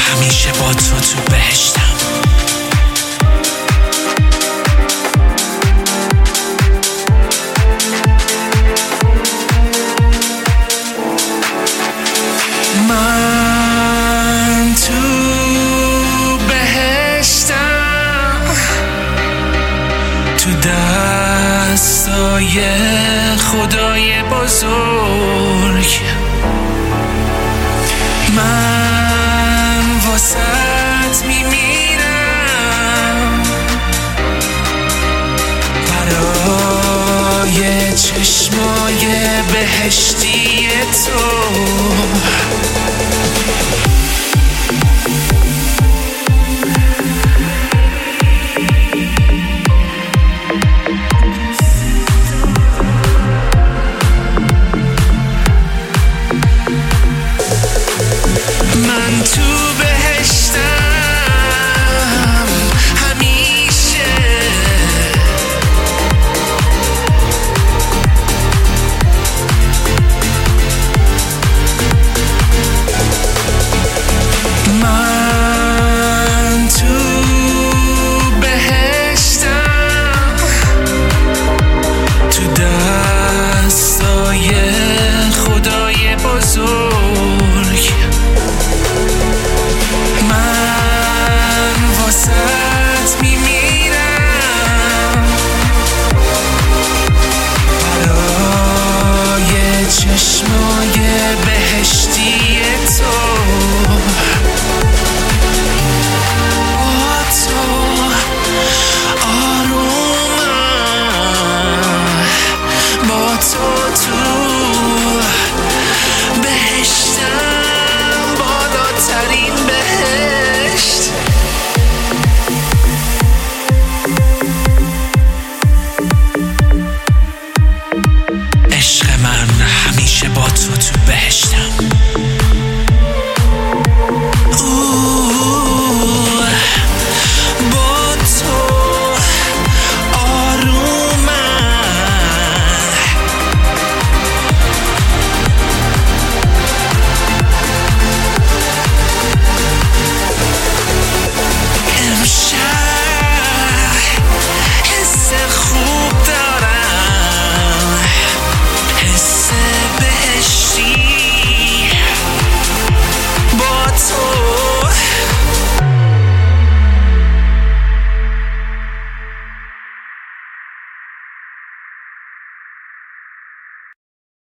همیشه با تو بهشتم. من تو بهشتم، تو دستای خدای بزرگ. من واسط میمیرم برای چشمای بهشتی تو. من تو بهشتم همیشه، من تو بهشتم، تو دستای خدای بزرگ. من واسط میمیرم برای چشمای بهشتی تو. با تو آرومم، با تو تو بهشتم، بالاترین بهشت. عشق من همیشه با تو بهشتم.